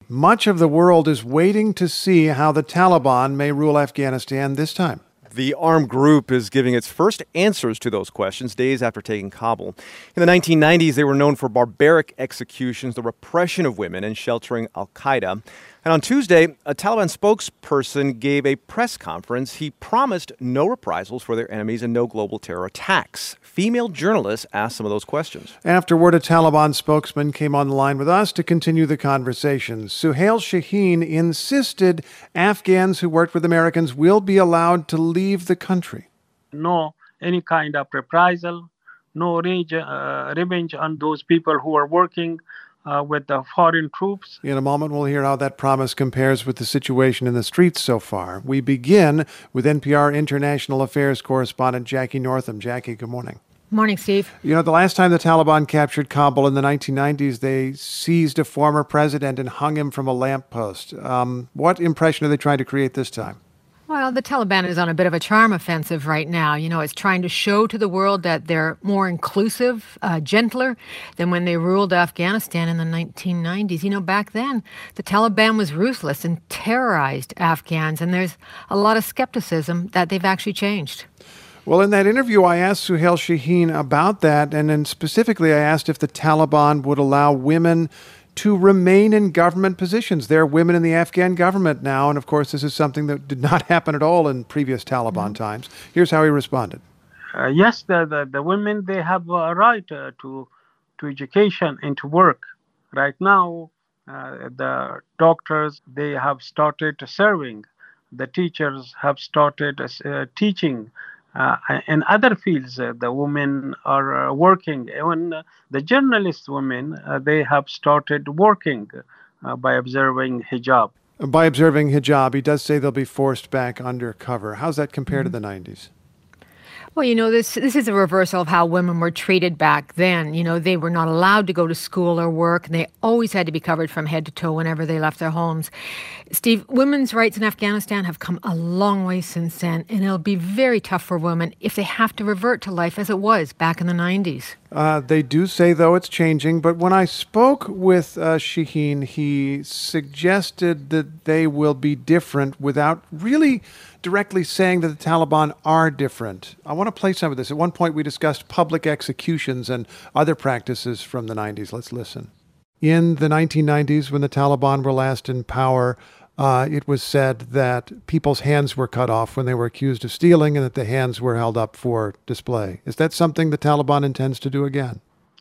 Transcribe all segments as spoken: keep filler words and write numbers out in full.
Much of the world is waiting to see how the Taliban may rule Afghanistan this time. The armed group is giving its first answers to those questions days after taking Kabul. In the nineteen nineties, they were known for barbaric executions, the repression of women, and sheltering al-Qaeda. And on Tuesday, a Taliban spokesperson gave a press conference. He promised no reprisals for their enemies and no global terror attacks. Female journalists asked some of those questions. Afterward, a Taliban spokesman came on the line with us to continue the conversation. Suhail Shaheen insisted Afghans who worked with Americans will be allowed to leave the country. No any kind of reprisal, no rage, uh, revenge on those people who are working Uh, with the foreign troops. In a moment, we'll hear how that promise compares with the situation in the streets so far. We begin with N P R International Affairs correspondent Jackie Northam. Jackie, good morning. Morning, Steve. You know, the last time the Taliban captured Kabul in the nineteen nineties, they seized a former president and hung him from a lamppost. Um, what impression are they trying to create this time? Well, the Taliban is on a bit of a charm offensive right now. You know, it's trying to show to the world that they're more inclusive, uh, gentler than when they ruled Afghanistan in the nineteen nineties. You know, back then, the Taliban was ruthless and terrorized Afghans, and there's a lot of skepticism that they've actually changed. Well, in that interview, I asked Suhail Shaheen about that, and then specifically I asked if the Taliban would allow women to remain in government positions. There are women in the Afghan government now, and of course this is something that did not happen at all in previous Taliban mm-hmm. times. Here's how he responded. Uh, yes, the, the, the women, they have a right uh, to, to education and to work. Right now, uh, the doctors, they have started serving. The teachers have started uh, teaching. Uh, in other fields, uh, the women are uh, working. Even uh, the journalist women, uh, they have started working uh, by observing hijab. By observing hijab, he does say they'll be forced back undercover. How's that compare mm-hmm. to the nineties? Well, you know, this this is a reversal of how women were treated back then. You know, they were not allowed to go to school or work, and they always had to be covered from head to toe whenever they left their homes. Steve, women's rights in Afghanistan have come a long way since then, and it'll be very tough for women if they have to revert to life as it was back in the nineties. Uh, they do say, though, it's changing. But when I spoke with uh, Shaheen, he suggested that they will be different without really directly saying that the Taliban are different. I want to play some of this. At one point, we discussed public executions and other practices from the nineties. Let's listen. In the nineteen nineties, when the Taliban were last in power, uh, it was said that people's hands were cut off when they were accused of stealing and that the hands were held up for display. Is that something the Taliban intends to do again?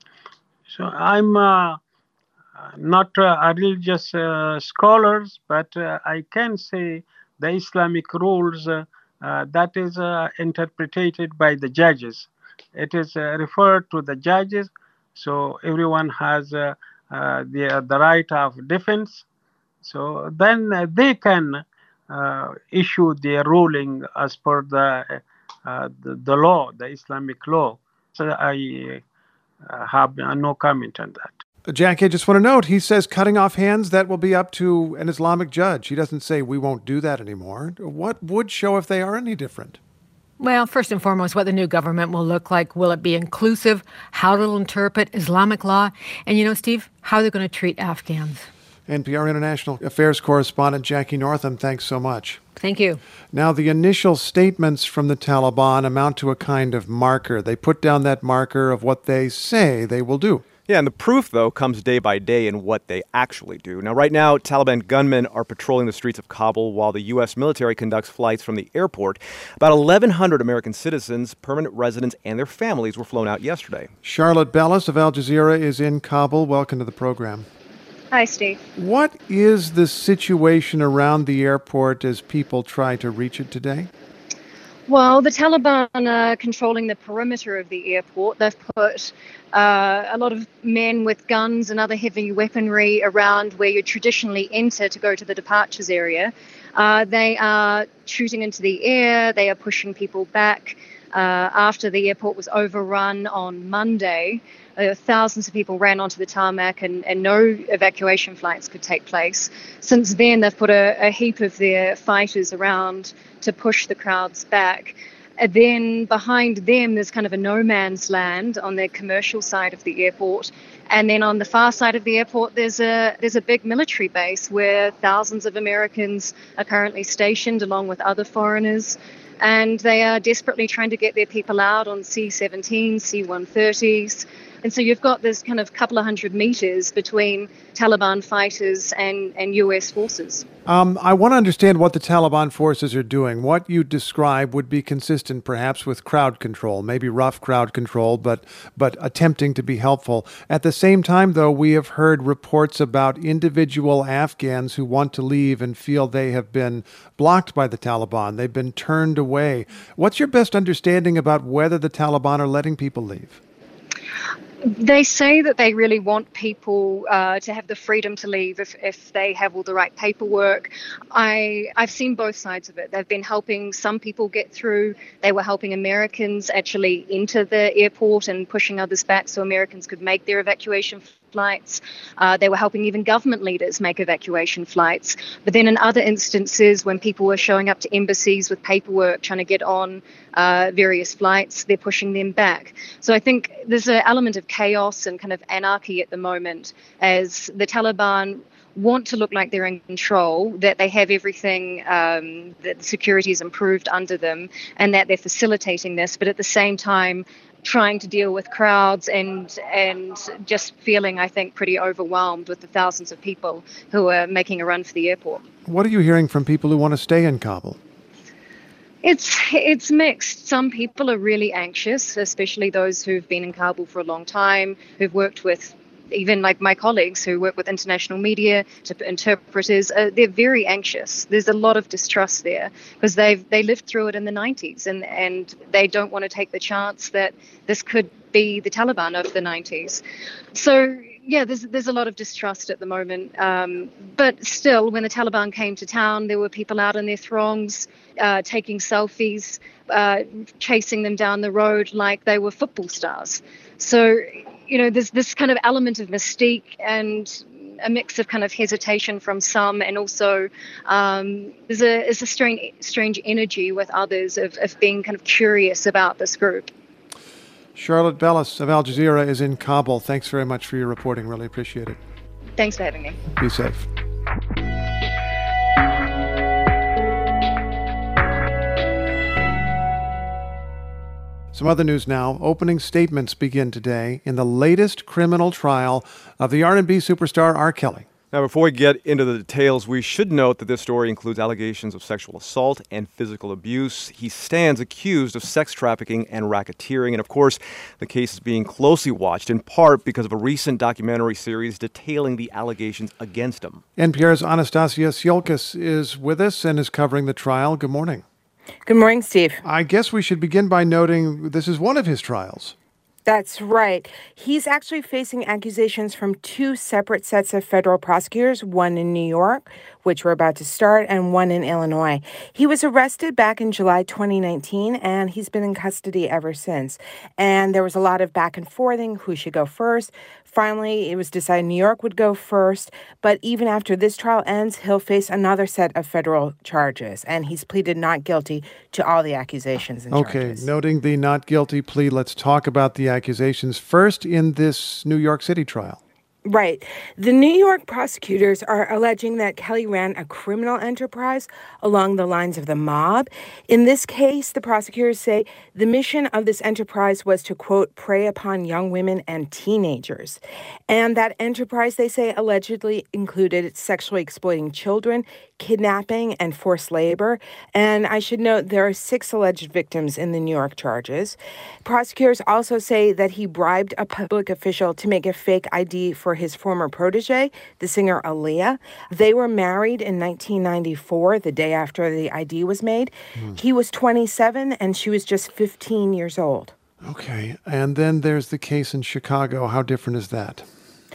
So I'm uh, not uh, a religious uh, scholar, but uh, I can say the Islamic rules, uh, uh, that is uh, interpreted by the judges. It is uh, referred to the judges, so everyone has uh, uh, the, the right of defense. So then uh, they can uh, issue their ruling as per the, uh, the, the law, the Islamic law. So I uh, have no comment on that. Jackie, I just want to note, he says cutting off hands, that will be up to an Islamic judge. He doesn't say we won't do that anymore. What would show if they are any different? Well, first and foremost, what the new government will look like. Will it be inclusive? How it'll interpret Islamic law? And, you know, Steve, how they're going to treat Afghans. N P R International Affairs correspondent Jackie Northam, thanks so much. Thank you. Now, the initial statements from the Taliban amount to a kind of marker. They put down that marker of what they say they will do. Yeah, and the proof, though, comes day by day in what they actually do. Now, right now, Taliban gunmen are patrolling the streets of Kabul while the U S military conducts flights from the airport. About eleven hundred American citizens, permanent residents, and their families were flown out yesterday. Charlotte Bellis of Al Jazeera is in Kabul. Welcome to the program. Hi, Steve. What is the situation around the airport as people try to reach it today? Well, the Taliban are controlling the perimeter of the airport. They've put uh, a lot of men with guns and other heavy weaponry around where you traditionally enter to go to the departures area. Uh, they are shooting into the air. They are pushing people back. Uh, after the airport was overrun on Monday, uh, thousands of people ran onto the tarmac and, and no evacuation flights could take place. Since then, they've put a, a heap of their fighters around to push the crowds back. And then behind them, there's kind of a no man's land on the commercial side of the airport. And then on the far side of the airport, there's a there's a big military base where thousands of Americans are currently stationed along with other foreigners. And they are desperately trying to get their people out on C seventeen, C one thirties. And so you've got this kind of couple of hundred meters between Taliban fighters and, and U S forces. Um, I want to understand what the Taliban forces are doing. What you describe would be consistent, perhaps, with crowd control, maybe rough crowd control, but but attempting to be helpful. At the same time, though, we have heard reports about individual Afghans who want to leave and feel they have been blocked by the Taliban. They've been turned away. What's your best understanding about whether the Taliban are letting people leave? They say that they really want people uh, to have the freedom to leave if, if they have all the right paperwork. I, I've seen both sides of it. They've been helping some people get through. They were helping Americans actually enter the airport and pushing others back so Americans could make their evacuation flights. Uh, they were helping even government leaders make evacuation flights. But then in other instances, when people were showing up to embassies with paperwork, trying to get on uh, various flights, they're pushing them back. So I think there's an element of chaos and kind of anarchy at the moment as the Taliban want to look like they're in control, that they have everything, um, that the security is improved under them, and that they're facilitating this, but at the same time, trying to deal with crowds and and just feeling, I think, pretty overwhelmed with the thousands of people who are making a run for the airport. What are you hearing from people who want to stay in Kabul? It's it's mixed. Some people are really anxious, especially those who've been in Kabul for a long time, who've worked with, even like my colleagues who work with international media, to interpreters, uh, they're very anxious. There's a lot of distrust there because they've they lived through it in the nineties, and, and they don't want to take the chance that this could be the Taliban of the nineties. So yeah, there's there's a lot of distrust at the moment. Um, but still, when the Taliban came to town, there were people out in their throngs uh, taking selfies, uh, chasing them down the road like they were football stars. So, you know, there's this kind of element of mystique and a mix of kind of hesitation from some, and also um, there's a there's a strange strange energy with others of, of being kind of curious about this group. Charlotte Bellis of Al Jazeera is in Kabul. Thanks very much for your reporting. Really appreciate it. Thanks for having me. Be safe. Some other news now. Opening statements begin today in the latest criminal trial of the R and B superstar R. Kelly. Now, before we get into the details, we should note that this story includes allegations of sexual assault and physical abuse. He stands accused of sex trafficking and racketeering. And of course, the case is being closely watched, in part because of a recent documentary series detailing the allegations against him. N P R's Anastasia Siolkas is with us and is covering the trial. Good morning. Good morning, Steve. I guess we should begin by noting this is one of his trials. That's right. He's actually facing accusations from two separate sets of federal prosecutors, one in New York, which we're about to start, and one in Illinois. He was arrested back in July twenty nineteen, and he's been in custody ever since. And there was a lot of back and forthing, who should go first. Finally, it was decided New York would go first, but even after this trial ends, he'll face another set of federal charges, and he's pleaded not guilty to all the accusations and okay, charges. Okay, noting the not guilty plea, let's talk about the accusations first in this New York City trial. Right. The New York prosecutors are alleging that Kelly ran a criminal enterprise along the lines of the mob. In this case, the prosecutors say the mission of this enterprise was to, quote, prey upon young women and teenagers. And that enterprise, they say, allegedly included sexually exploiting children, kidnapping, and forced labor. And I should note there are six alleged victims in the New York charges. Prosecutors also say that he bribed a public official to make a fake I D for his former protege, the singer Aaliyah. They were married in nineteen ninety-four, the day after the I D was made. Mm. He was twenty-seven and she was just fifteen years old. Okay. And then there's the case in Chicago. How different is that?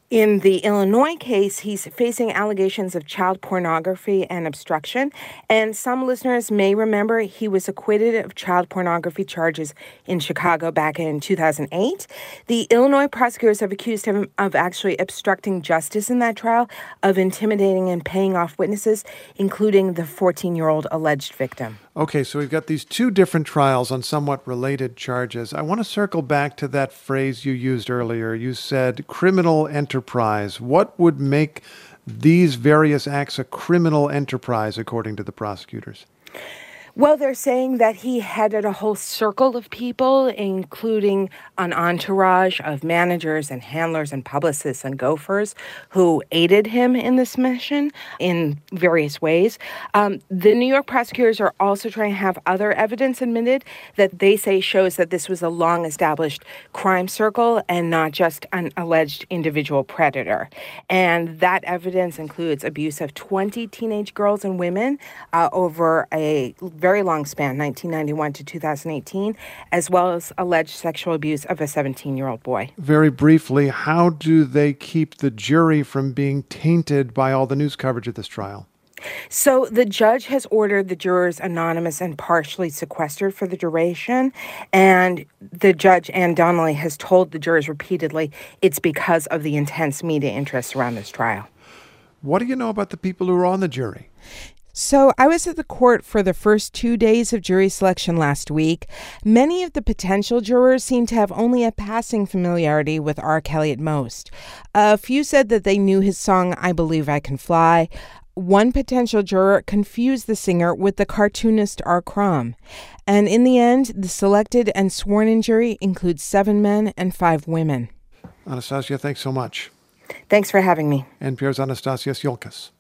In the Illinois case, he's facing allegations of child pornography and obstruction. And some listeners may remember he was acquitted of child pornography charges in Chicago back in two thousand eight. The Illinois prosecutors have accused him of actually obstructing justice in that trial, of intimidating and paying off witnesses, including the fourteen-year-old alleged victim. Okay, so we've got these two different trials on somewhat related charges. I want to circle back to that phrase you used earlier. You said criminal enterprise. What would make these various acts a criminal enterprise, according to the prosecutors? Well, they're saying that he headed a whole circle of people, including an entourage of managers and handlers and publicists and gophers who aided him in this mission in various ways. Um, the New York prosecutors are also trying to have other evidence admitted that they say shows that this was a long-established crime circle and not just an alleged individual predator. And that evidence includes abuse of twenty teenage girls and women uh, over a very long span, nineteen ninety-one to two thousand eighteen, as well as alleged sexual abuse of a seventeen-year-old boy. Very briefly, how do they keep the jury from being tainted by all the news coverage of this trial? So the judge has ordered the jurors anonymous and partially sequestered for the duration. And the judge, Ann Donnelly, has told the jurors repeatedly it's because of the intense media interest around this trial. What do you know about the people who are on the jury? So I was at the court for the first two days of jury selection last week. Many of the potential jurors seem to have only a passing familiarity with R. Kelly at most. A few said that they knew his song, I Believe I Can Fly. One potential juror confused the singer with the cartoonist R. Crumb. And in the end, the selected and sworn-in jury includes seven men and five women. Anastasia, thanks so much. Thanks for having me. N P R's Anastasia Siolkas.